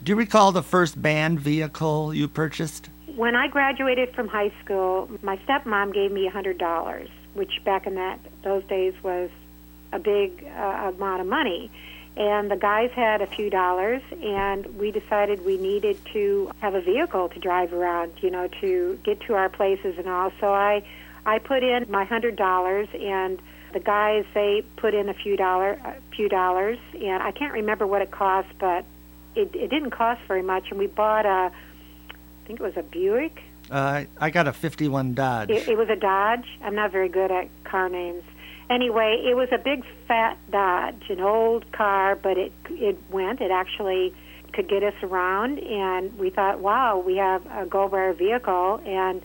Do you recall the first band vehicle you purchased? When I graduated from high school, my stepmom gave me $100, which back in those days was a big amount of money. And the guys had a few dollars, and we decided we needed to have a vehicle to drive around, to get to our places and all. So I put in my $100, and the guys, they put in a few dollars, and I can't remember what it cost, but it didn't cost very much. And we bought I think it was a Buick. I got a 51 Dodge. It was a Dodge. I'm not very good at car names. Anyway, it was a big fat Dodge, an old car, but it actually could get us around, and we thought, wow, we have a Goldbriar vehicle, and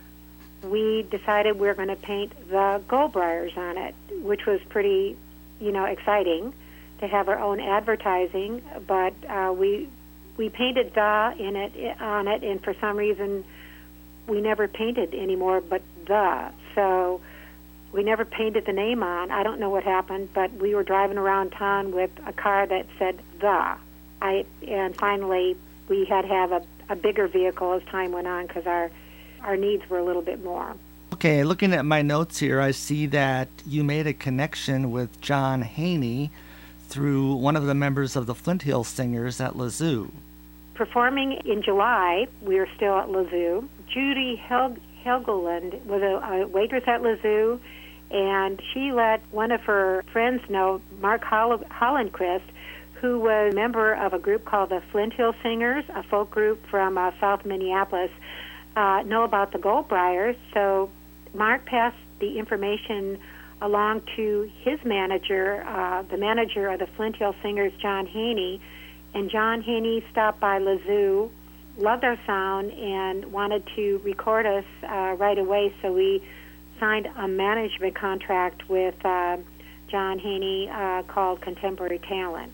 we decided we were going to paint the Goldbriars on it, which was pretty, exciting to have our own advertising, but we painted the on it, and for some reason we never painted anymore but the, so we never painted the name on. I don't know what happened, but we were driving around town with a car that said the. And finally, we had to have a bigger vehicle as time went on because our needs were a little bit more. Okay, looking at my notes here, I see that you made a connection with John Haney through one of the members of the Flint Hill Singers at Lazoo. Performing in July, we were still at Lazoo. Judy Helgeland was a waitress at Lazoo, and she let one of her friends know, Mark Hollandquist, who was a member of a group called the Flint Hill Singers, a folk group from South Minneapolis, know about the Goldbriars. So Mark passed the information along to his manager, the manager of the Flint Hill Singers, John Haney, and John Haney stopped by Lazoo, loved our sound, and wanted to record us right away, so we signed a management contract with John Haney called Contemporary Talent.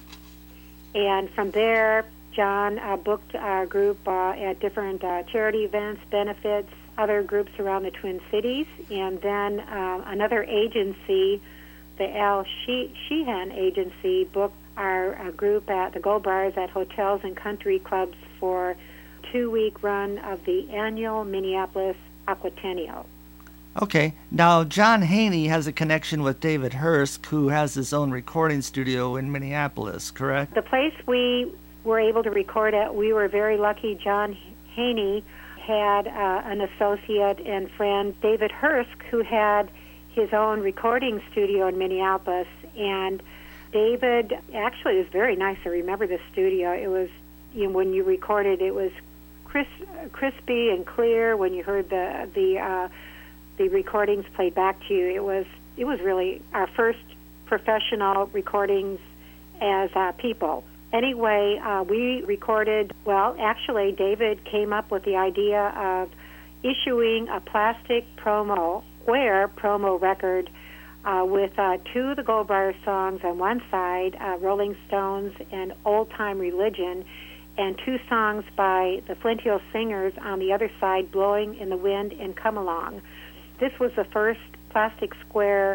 And from there, John booked our group at different charity events, benefits, other groups around the Twin Cities, and then another agency, the Al Sheehan Agency, booked our group at the Goldbriars at hotels and country clubs for a 2-week run of the annual Minneapolis Aquatennial. Okay, now John Haney has a connection with David Hursk, who has his own recording studio in Minneapolis, correct? The place we were able to record at, we were very lucky. John Haney had an associate and friend, David Hursk, who had his own recording studio in Minneapolis. And David, actually, it was very nice. I remember the studio. It was, when you recorded, it was crispy and clear. When you heard the recordings played back to you, it was really our first professional recordings as people. Anyway, we recorded, actually, David came up with the idea of issuing a plastic square promo record with 2 of the Goldbriar songs on one side, Rolling Stones and Old Time Religion, and 2 songs by the Flint Hill Singers on the other side, Blowing in the Wind and Come Along. This was the first plastic square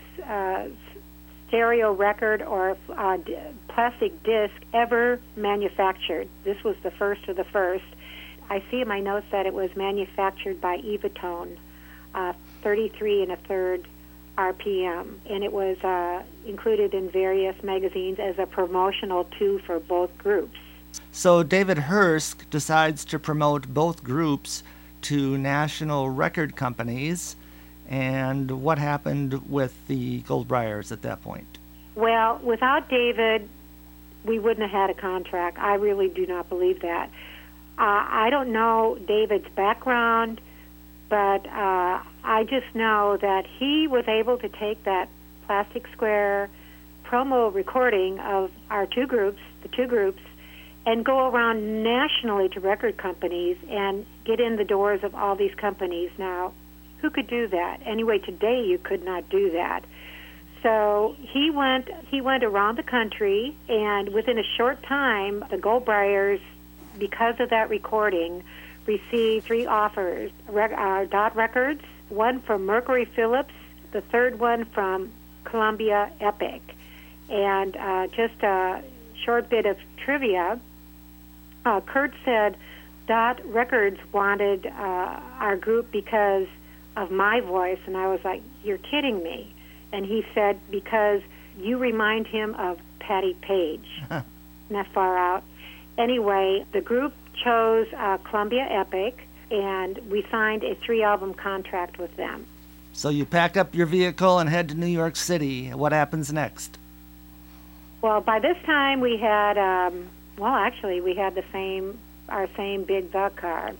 stereo record or plastic disc ever manufactured. This was the first of the first. I see in my notes that it was manufactured by Evatone, 33 1/3 RPM, and it was included in various magazines as a promotional tool for both groups. So David Hursk decides to promote both groups to national record companies, and what happened with the Goldbriars at that point? Well, without David, we wouldn't have had a contract. I really do not believe that. I don't know David's background, but I just know that he was able to take that plastic square promo recording of our two groups, and go around nationally to record companies and get in the doors of all these companies. Now, who could do that? Anyway, today you could not do that. So he went around the country, and within a short time, the Goldbriars, because of that recording, received 3 offers, Dot Records, one from Mercury Phillips, the third one from Columbia Epic. And just a short bit of trivia, Kurt said Dot Records wanted our group because of my voice, and I was like, "You're kidding me." And he said, "Because you remind him of Patti Page." Not far out. Anyway, the group chose Columbia Epic, and we signed a 3-album contract with them. So you pack up your vehicle and head to New York City. What happens next? Well, by this time we had, we had our same big bug car.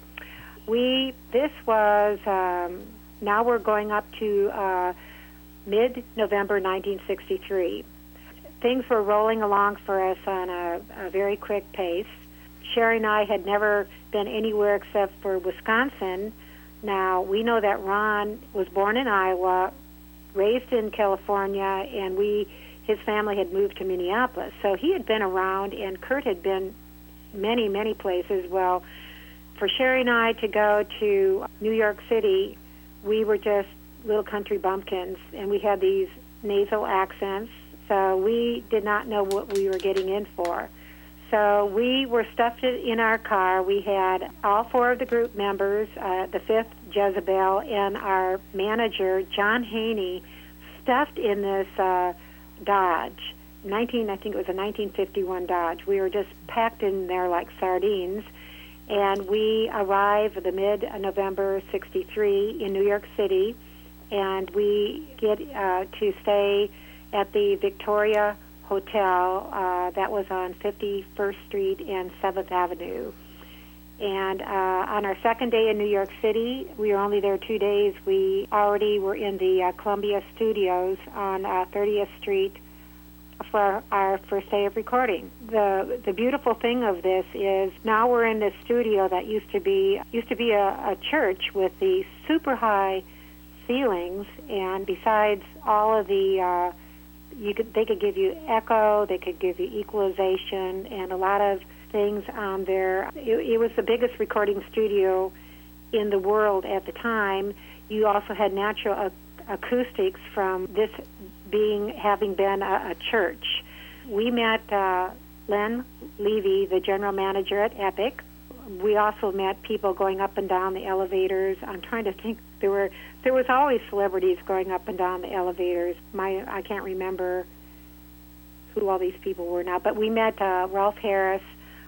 Now we're going up to mid-November 1963. Things were rolling along for us on a very quick pace. Sherry and I had never been anywhere except for Wisconsin. Now, we know that Ron was born in Iowa, raised in California, and his family had moved to Minneapolis. So he had been around, and Kurt had been many, many places. Well, for Sherry and I to go to New York City, we were just little country bumpkins, and we had these nasal accents, so we did not know what we were getting in for. So we were stuffed in our car. We had all 4 of the group members, the 5th, Jezebel, and our manager, John Haney, stuffed in this Dodge. I think it was a 1951 Dodge. We were just packed in there like sardines. And we arrived the mid-November 63 in New York City, and we get to stay at the Victoria Hotel that was on 51st Street and 7th Avenue. And on our second day in New York City, we were only there 2 days. We already were in the Columbia Studios on 30th Street for our first day of recording. The beautiful thing of this is now we're in this studio that used to be a church with the super high ceilings, and besides all of the they could give you echo, they could give you equalization, and a lot of things on there. It was the biggest recording studio in the world at the time. You also had natural acoustics from this having been a church. We met Len Levy, the general manager at Epic. We also met people going up and down the elevators. I'm trying to think. There was always celebrities going up and down the elevators. I can't remember who all these people were now, but we met Ralph Harris,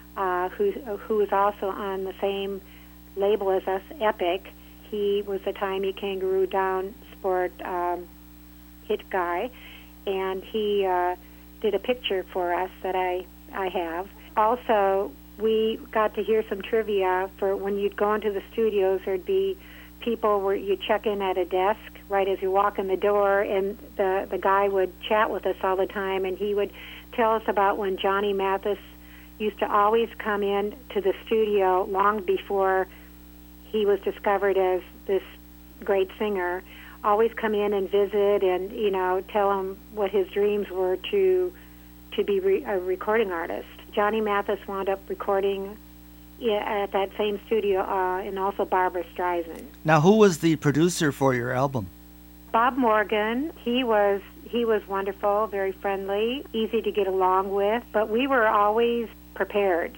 who was also on the same label as us, Epic. He was the Timey Kangaroo Down Sport hit guy, and he did a picture for us that I have. Also, we got to hear some trivia for when you'd go into the studios. There'd be people where you check in at a desk right as you walk in the door, and the guy would chat with us all the time, and he would tell us about when Johnny Mathis used to always come in to the studio long before he was discovered as this great singer, always come in and visit and, tell him what his dreams were to be a recording artist. Johnny Mathis wound up recording at that same studio, and also Barbra Streisand. Now, who was the producer for your album? Bob Morgan. He was wonderful, very friendly, easy to get along with, but we were always prepared.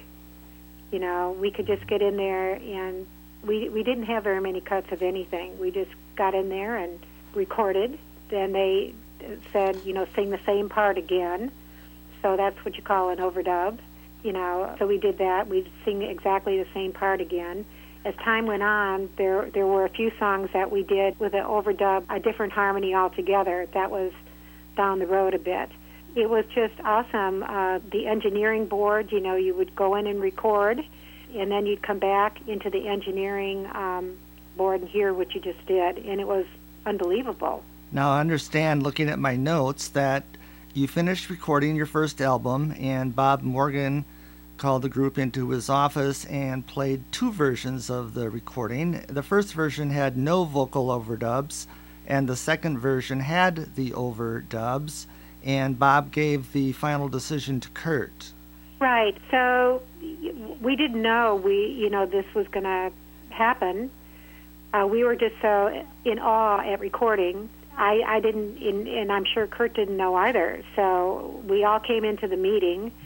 We could just get in there, and we didn't have very many cuts of anything. We just got in there and recorded. Then they said, sing the same part again. So that's what you call an overdub. So we did that. We'd sing exactly the same part again. As time went on, there were a few songs that we did with an overdub, a different harmony altogether. That was down the road a bit. It was just awesome. The engineering board, you would go in and record, and then you'd come back into the engineering board and hear what you just did, and it was unbelievable. Now, I understand, looking at my notes, that you finished recording your first album, and Bob Morgan called the group into his office and played 2 versions of the recording. The first version had no vocal overdubs, and the second version had the overdubs, and Bob gave the final decision to Kurt. Right. So we didn't know this was going to happen. We were just so in awe at recording. I didn't, and I'm sure Kurt didn't know either. So we all came into the meeting,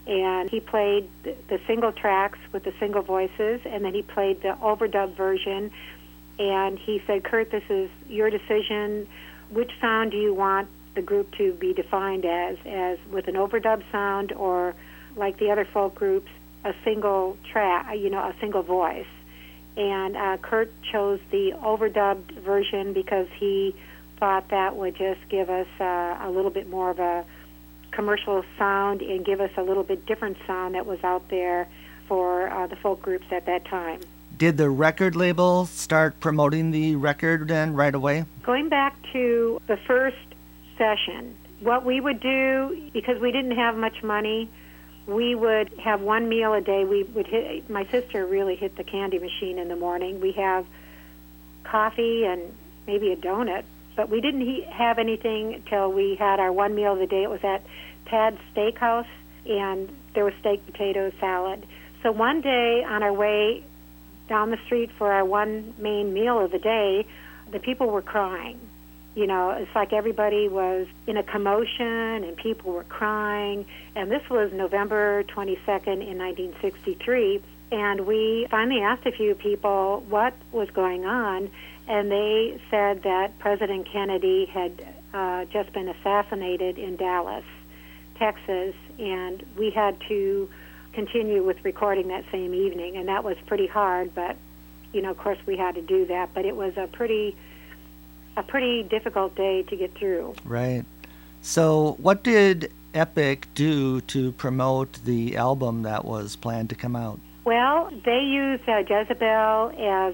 and he played the single tracks with the single voices, and then he played the overdub version. And he said, Kurt, this is your decision. Which sound do you want the group to be defined as with an overdub sound, or like the other folk groups, a single track, a single voice? And Kurt chose the overdubbed version because he thought that would just give us a little bit more of a commercial sound and give us a little bit different sound that was out there for the folk groups at that time. Did the record label start promoting the record then right away? Going back to the first session, what we would do, because we didn't have much money, we would have one meal a day. My sister really hit the candy machine in the morning. We have coffee and maybe a donut, but we didn't have anything till we had our one meal of the day. It was at Tad's Steakhouse, and there was steak, potato, salad. So one day on our way down the street for our one main meal of the day, the people were crying. It's like everybody was in a commotion and people were crying. And this was November 22nd in 1963. And we finally asked a few people what was going on, and they said that President Kennedy had just been assassinated in Dallas, Texas, and we had to continue with recording that same evening. And that was pretty hard, but, of course we had to do that. But it was a pretty difficult day to get through. Right. So what did Epic do to promote the album that was planned to come out? Well, they used Jezebel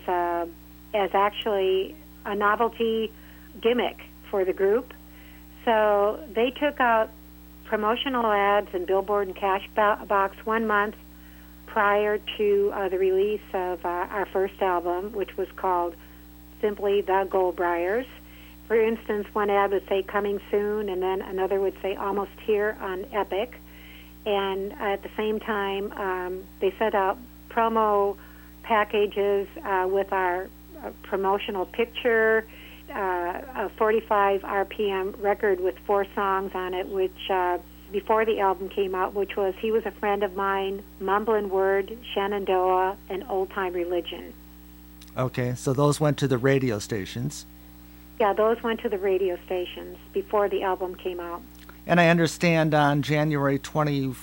as actually a novelty gimmick for the group. So they took out promotional ads in Billboard and Cashbox 1 month prior to the release of our first album, which was called simply The Goldbriars. For instance, one ad would say coming soon, and then another would say almost here on Epic. And at the same time, they sent out promo packages with our promotional picture, a 45 RPM record with 4 songs on it, which before the album came out, which was He Was a Friend of Mine, Mumblin' Word, Shenandoah, and Old Time Religion. Okay, so those went to the radio stations. Yeah, those went to the radio stations before the album came out. And I understand on January 21st,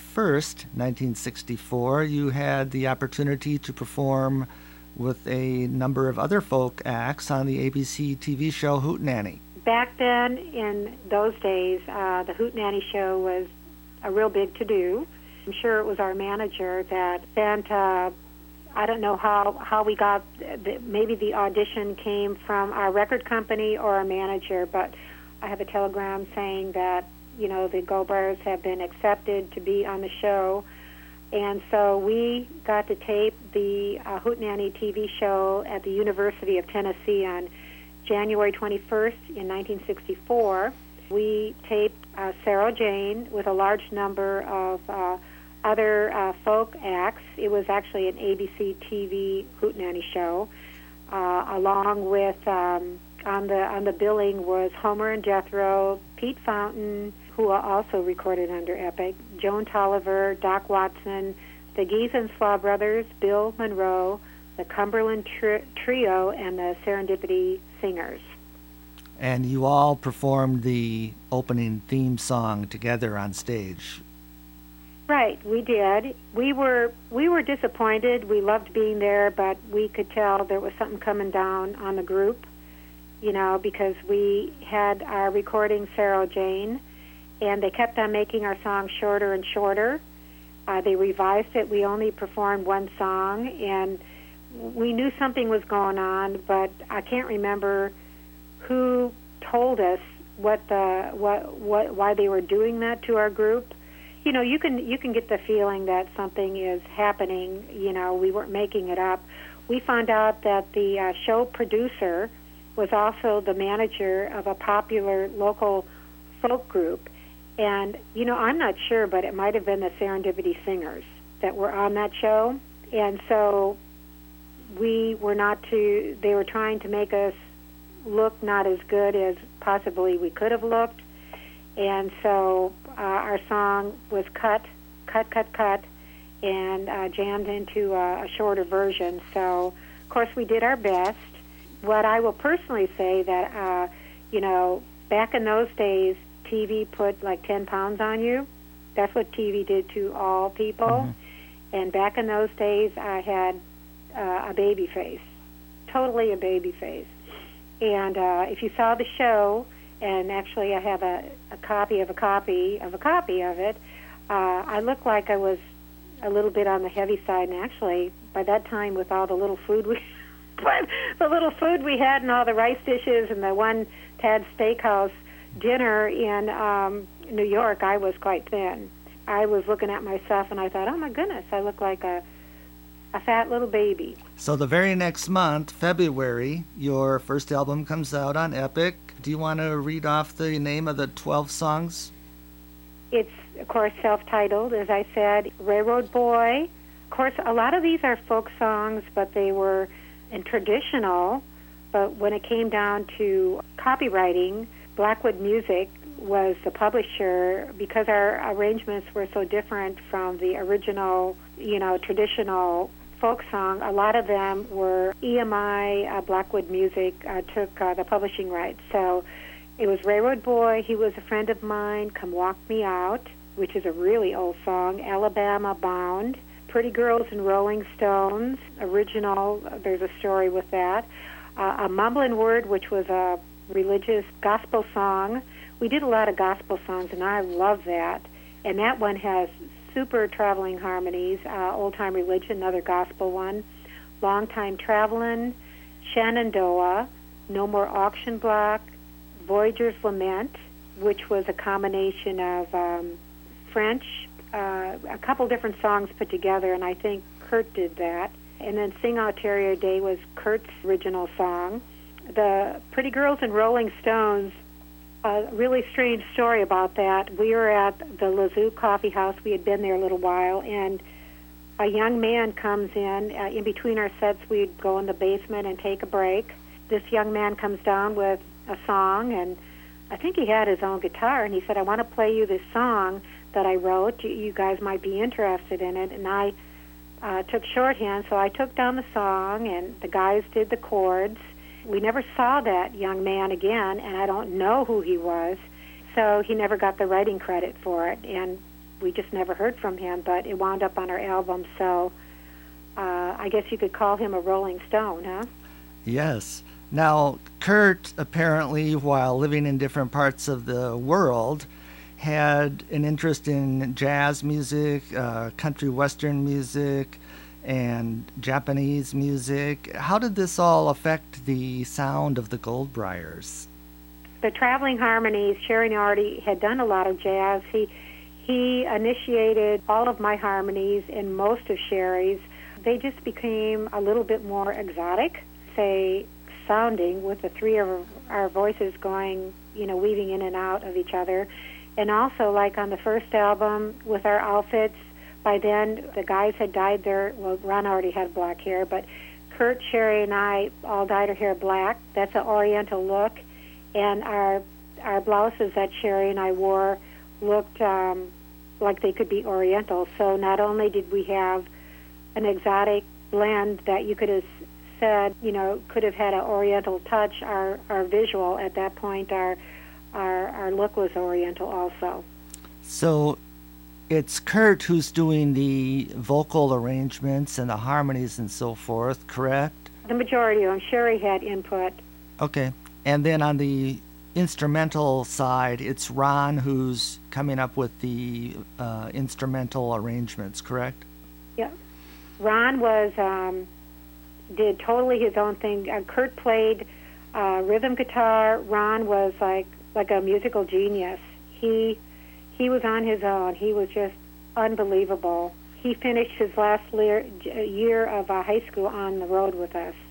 1964, you had the opportunity to perform with a number of other folk acts on the ABC TV show Hootenanny. Back then, in those days, the Hootenanny show was a real big to-do. I'm sure it was our manager that sent, I don't know how we got, maybe the audition came from our record company or our manager, but I have a telegram saying that, the Goldbriars have been accepted to be on the show. And so we got to tape the Hootenanny TV show at the University of Tennessee on January 21st in 1964. We taped Sarah Jane with a large number of other folk acts. It was actually an ABC TV Hootenanny show, along with on the billing was Homer and Jethro, Pete Fountain, who also recorded under Epic, Joan Tolliver, Doc Watson, the Geese and Slaw Brothers, Bill Monroe, the Cumberland Trio, and the Serendipity Singers. And you all performed the opening theme song together on stage. Right, we did. We were disappointed. We loved being there, but we could tell there was something coming down on the group, because we had our recording Sarah Jane, and they kept on making our song shorter and shorter. They revised it. We only performed one song, and we knew something was going on, but I can't remember who told us why they were doing that to our group. You can get the feeling that something is happening. We weren't making it up. We found out that the show producer was also the manager of a popular local folk group. And, I'm not sure, but it might have been the Serendipity Singers that were on that show. And so they were trying to make us look not as good as possibly we could have looked. And so our song was cut cut, and jammed into a shorter version. So, of course, we did our best. What I will personally say that, back in those days, TV put like 10 pounds on you. That's what TV did to all people. Mm-hmm. And back in those days, I had a baby face, totally a baby face. And if you saw the show, and actually I have a copy of it, I looked like I was a little bit on the heavy side. And actually, by that time, with all the little food we had and all the rice dishes and the one Tad Steakhouse dinner in New York, I was quite thin. I was looking at myself and I thought, oh my goodness, I look like a fat little baby. So the very next month, February, your first album comes out on Epic. Do you want to read off the name of the 12 songs? It's, of course, self-titled, as I said, Railroad Boy. Of course, a lot of these are folk songs, but they were in traditional. But when it came down to copywriting, Blackwood Music was the publisher. Because our arrangements were so different from the original, traditional folk song, a lot of them were EMI. Blackwood Music took the publishing rights. So it was Railroad Boy, He Was a Friend of Mine, Come Walk Me Out, which is a really old song, Alabama Bound, Pretty Girls and Rolling Stones, original, there's a story with that, A Mumbling Word, which was a religious gospel song. We did a lot of gospel songs, and I love that. And that one has super traveling harmonies, Old Time Religion, another gospel one, Long Time Travelin', Shenandoah, No More Auction Block, Voyager's Lament, which was a combination of French, a couple different songs put together, and I think Kurt did that. And then Sing Ontario Day was Kurt's original song. The Pretty Girls and Rolling Stones, a really strange story about that. We were at the Lazoo Coffee House. We had been there a little while, and a young man comes in between our sets. We'd go in the basement and take a break. This young man comes down with a song, and I think he had his own guitar, and he said, I want to play you this song that I wrote. You guys might be interested in it. And I took shorthand, so I took down the song, and the guys did the chords. We never saw that young man again, and I don't know who he was, so he never got the writing credit for it, and we just never heard from him, but it wound up on our album, so I guess you could call him a Rolling Stone, huh? Yes. Now, Kurt, apparently, while living in different parts of the world, had an interest in jazz music, country western music, and Japanese music. How did this all affect the sound of the Goldbriars? The traveling harmonies, Sherry Nardi had done a lot of jazz. He initiated all of my harmonies and most of Sherry's. They just became a little bit more exotic, say, sounding, with the three of our voices going, weaving in and out of each other. And also, like on the first album, with our outfits, by then the guys had dyed Ron already had black hair, but Kurt, Sherry, and I all dyed our hair black. That's an Oriental look. And our blouses that Sherry and I wore looked like they could be Oriental. So not only did we have an exotic blend that you could have said, could have had an Oriental touch, our visual at that point, our look was Oriental also. So it's Kurt who's doing the vocal arrangements and the harmonies and so forth, correct? The majority of them. Sherry had input. Okay. And then on the instrumental side, it's Ron who's coming up with the instrumental arrangements, correct? Yeah. Ron did totally his own thing. Kurt played rhythm guitar. Ron was like a musical genius. He was on his own. He was just unbelievable. He finished his last year of high school on the road with us.